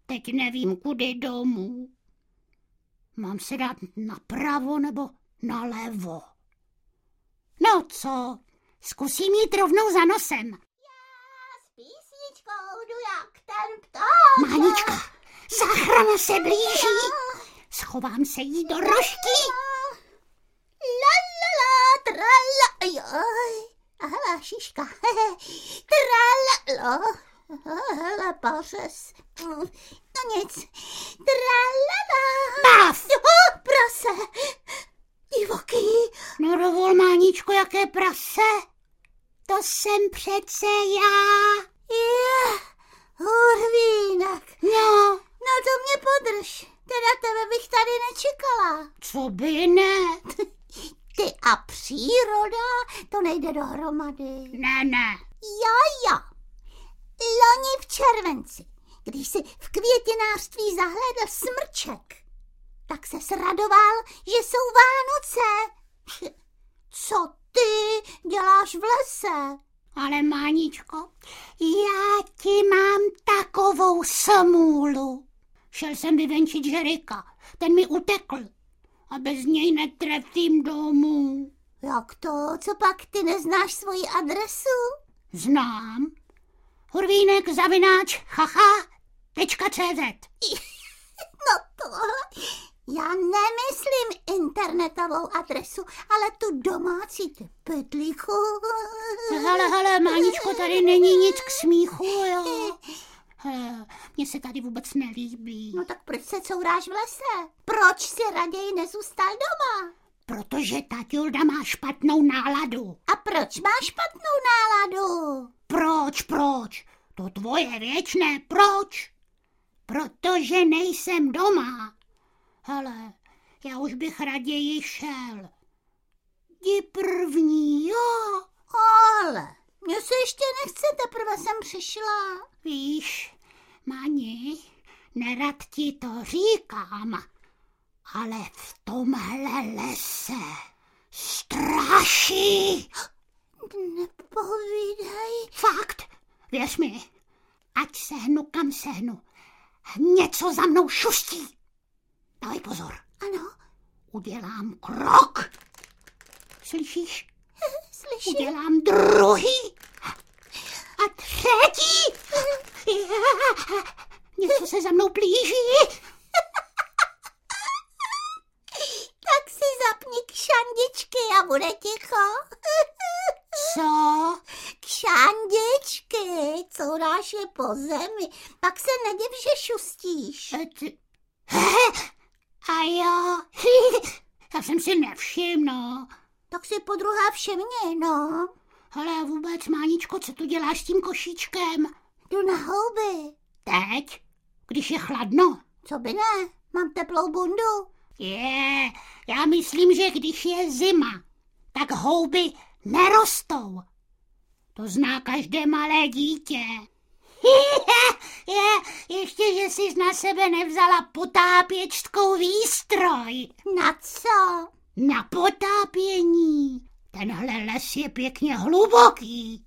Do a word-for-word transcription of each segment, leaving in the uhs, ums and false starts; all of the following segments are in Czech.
teď nevím, kudy domů. Mám se dát napravo nebo nalevo? No co, zkusím jít rovnou za nosem. Já s písničkou jdu jak ten pták. Mánička, záchrana se blíží. Schovám se jí do rožky. La la la, trala, joj. A hele, šiška. Trala, lo. Hele, pařez. No nic. Tralala. Bav! Oh, prase. Divoký. No dovol, Máničko, jaké prase. To jsem přece já. Je, hurvínek. No. No to mě podrž. Teda tebe bych tady nečekala. Co by ne? Ty a příroda, to nejde dohromady. Ne, ne. Jo, jo. Loni v červenci, když si v květinářství zahlédl smrček, tak se sradoval, že jsou Vánoce. Co ty děláš v lese? Ale Máničko, já ti mám takovou smůlu. Šel jsem vyvenčit Žerika, ten mi utekl a bez něj netrefím domů. Jak to? Co pak, ty neznáš svoji adresu? Znám. Hurvínek zavináč haha tečka cé zet. No tohle, já nemyslím internetovou adresu, ale tu domácí, ty pytlíku. Hele, hele, Máničko, tady není nic k smíchu, jo. Hele, mně se tady vůbec nelíbí. No tak proč se couráš v lese? Proč si raději nezůstal doma? Protože taťulda má špatnou náladu. A proč má špatnou náladu? Proč, proč? To tvoje věčné proč? Protože nejsem doma. Hele, já už bych raději šel. Jdi první, jo? Ale, mně se ještě nechce, teprve jsem přišla. Víš, Mani, nerad ti to říkám, ale v tomhle lese straší. Nepovídej. Fakt, věř mi, ať sehnu kam sehnu. Něco za mnou šustí. Dávej pozor. Ano. Udělám krok. Slyšíš? Slyším. Udělám druhý. A třetí. Něco se za mnou blíží. Tak si zapni kšandičky a bude ticho. Co? Kšandičky, co dáš je po zemi, pak se nediv, že šustíš. A jo, já jsem si nevšiml. Tak si podruhé všimni, no. Ale vůbec, Máničko, co tu děláš s tím košíčkem? Jdu na houby. Teď, když je chladno. Co by ne, mám teplou bundu. Je, já myslím, že když je zima, tak houby nerostou. To zná každé malé dítě. Je, ještě, že jsi na sebe nevzala potápěčskou výstroj. Na co? Na potápění. Tenhle les je pěkně hluboký.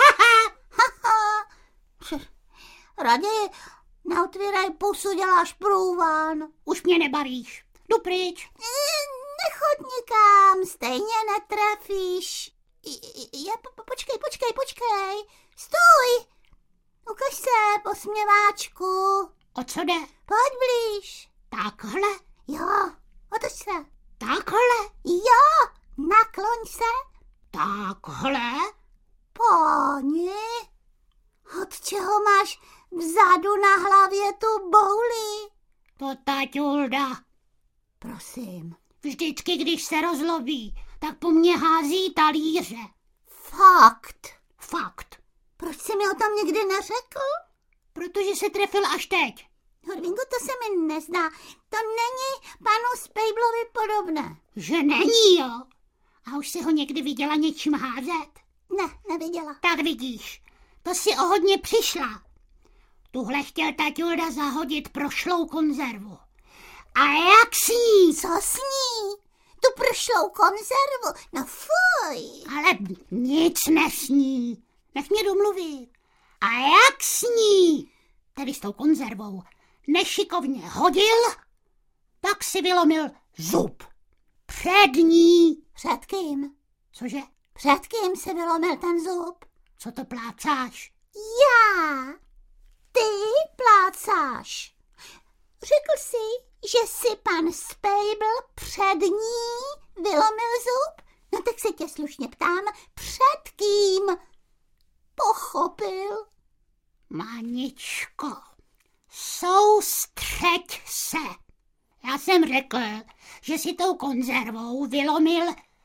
Raději neotvíraj pusu, děláš průvan. Už mě nebavíš. Jdu pryč. Nechoď nikam, stejně netrefíš. Je, po, počkej, počkej, počkej. Stůj. Ukaž se, posměváčku. O co jde? Pojď blíž. Takhle? Jo, otoč se. Takhle? Jo, nakloň se. Takhle? Páni, od čeho máš vzadu na hlavě tu bouli? To taťulda. Prosím. Vždycky, když se rozlobí, tak po mně hází talíře. Fakt. Fakt. Proč jsi mi o tom nikdy neřekl? Protože se trefil až teď. Horvinko, to se mi nezná. To není panu Spejblovi podobné. Že není, jo? A už jsi ho někdy viděla něčím házet? Ne, neviděla. Tak vidíš, to si o hodně přišla. Tuhle chtěl taťulda zahodit prošlou konzervu. A jak s ní? Co s ní? Tu prošlou konzervu? No fuj. Ale nic nesní. Nech mě domluvit. A jak s ní? Tedy s tou konzervou. nešikovně hodil, tak si vylomil zub. Přední. Před kým? Cože? Před kým si vylomil ten zub? Co to plácáš? Já. Ty plácáš. Řekl jsi, že si pan Spejbl přední vylomil zub? No tak se tě slušně ptám, před kým? Pochopil? Maničko, soustřeď se. Já jsem řekl, že si tou konzervou vylomil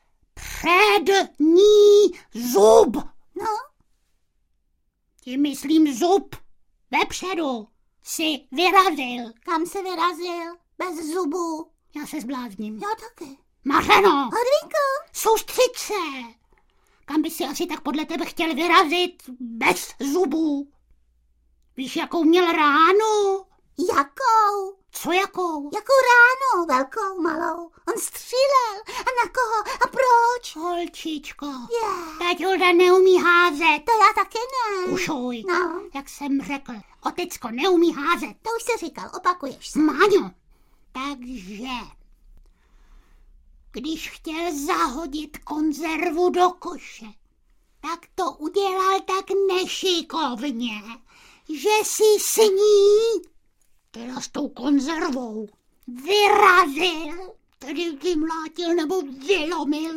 přední zub. No? Tím myslím zub. Vepředu si vyrazil. Kam se vyrazil? Bez zubu. Já se zblázním. Já taky. Mařeno, Hodvinko. soustřeď se. Kam by si asi tak podle tebe chtěl vyrazit bez zubů? Víš, jakou měl ránu? Jakou? Co jakou? Jakou ránu? Velkou, malou? On střílel. A na koho? A proč? Holčičko, Je. Taťulda neumí házet. To já taky ne. Ušuj, No, jak jsem řekl, otecko neumí házet. to už jsi říkal, opakuješ se. Máňo, takže, když chtěl zahodit konzervu do koše, tak to udělal tak nešikovně, že si s ní, teda s tou konzervou, vyrazil, tedy vymlátil nebo vylomil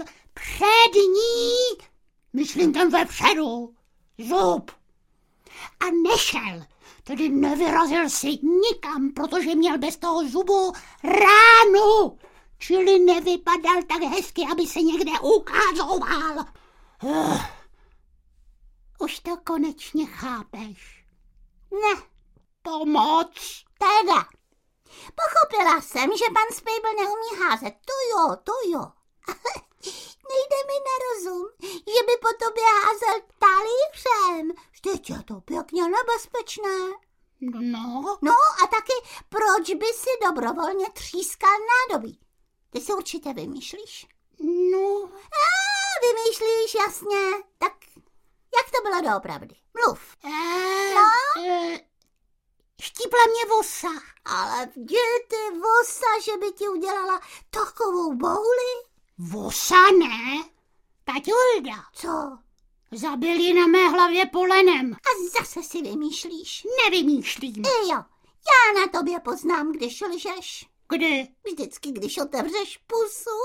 přední, myslím ten vepředu, zub. A nešel, tedy nevyrazil si nikam, protože měl bez toho zubu ránu, čili nevypadal tak hezky, aby se někde ukazoval. Uh, už to konečně chápeš. Ne, Pomoc. teda. Pochopila jsem, že pan Spejbl neumí házet. To jo, to jo. Ale nejde mi na rozum, že by po tobě házel talířem. Vždyť je to pěkně nebezpečné. No, No a taky, proč by si dobrovolně třískal nádobí? Ty si určitě vymýšlíš. no, A vymýšlíš, jasně. Tak jak to bylo doopravdy? Mluv. eh, No? eh, štípla mě vosa. Ale vždy ty vosa, že by ti udělala takovou bouli? Vosa ne, Taťulda. Co? Zabil ji na mé hlavě polenem. A zase si vymýšlíš. Nevymýšlím. I jo, já na tobě poznám, když lžeš. Kdy? Vždycky, když otevřeš pusu.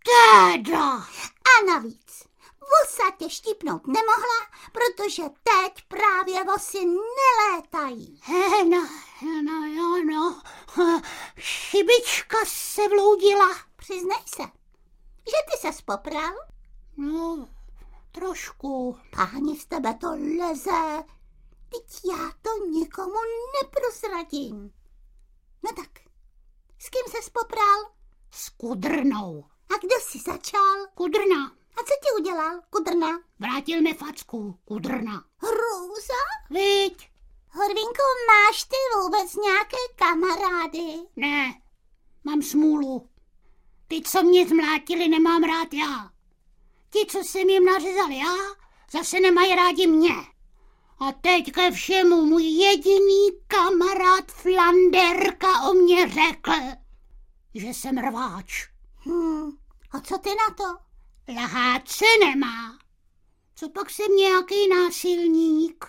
Teda. A navíc, vosa tě štípnout nemohla, protože teď právě vosy nelétají. Eh, no, no, jo, no. Eh, Chybička se vloudila. Přiznej se, že ty ses popral. No, trošku. Páni, z tebe to leze. Teď já to nikomu neprozradím. No tak, s kým ses popral? S kudrnou. A kdo jsi začal? Kudrna. A co ti udělal, kudrna? Vrátil mi facku. Kudrna. Hrůza? Viď? Horvínku, máš ty vůbec nějaké kamarády? Ne, mám smůlu. Ty, co mě zmlátili, nemám rád já. Ti, co jsem jim nařezal já, zase nemají rádi mě. A teď ke všemu můj jediný kamarád Flanderka o mě řekl, že jsem rváč. Hmm, a co ty na to? Lhát se nemá. Co pak jsem nějaký násilník?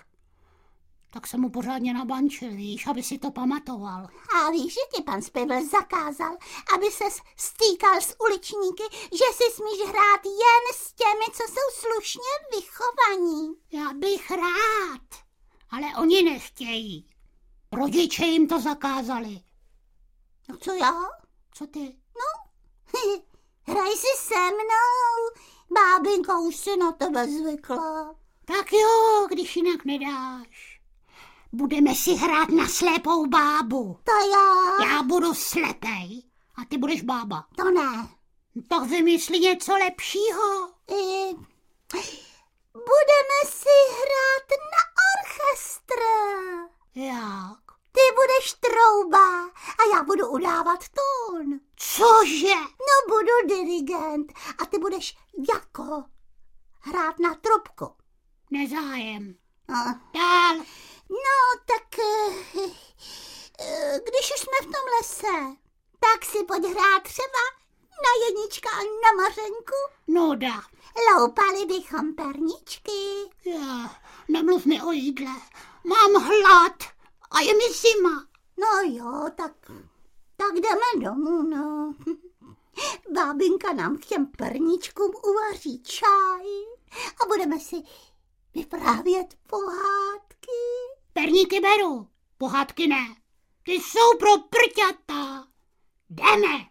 Tak jsem mu pořádně nabančil, víš, aby si to pamatoval. A víš, že ti pan Spejbl zakázal, aby ses stýkal s uličníky, že si smíš hrát jen s těmi, co jsou slušně vychovaní. Já bych rád, ale oni nechtějí. Rodiče jim to zakázali. No co já? Co ty? Hraj si se mnou, bábinko už si na tebe zvykla. Tak jo, když jinak nedáš. Budeme si hrát na slepou bábu. To já? Já budu slepej a ty budeš bába. To ne. Tak vymysli něco lepšího. I... Budeme si hrát na orchestr. Jak? Ty budeš trouba a já budu udávat tón. Cože? No budu dirigent a ty budeš jako hrát na trubku. Nezájem. No, Dál. no tak eh, eh, když se. Tak si pojď hrát třeba na Jenička a na Mařenku. Nuda. Loupali bychom perničky. Já, nemluv mi o jídle. Mám hlad a je mi zima. No jo, tak, tak jdeme domů, no. Bábinka nám k těm perničkům uvaří čaj a budeme si vyprávět pohádky. Perníky beru, pohádky ne. Ty jsou pro prťata. Jdeme.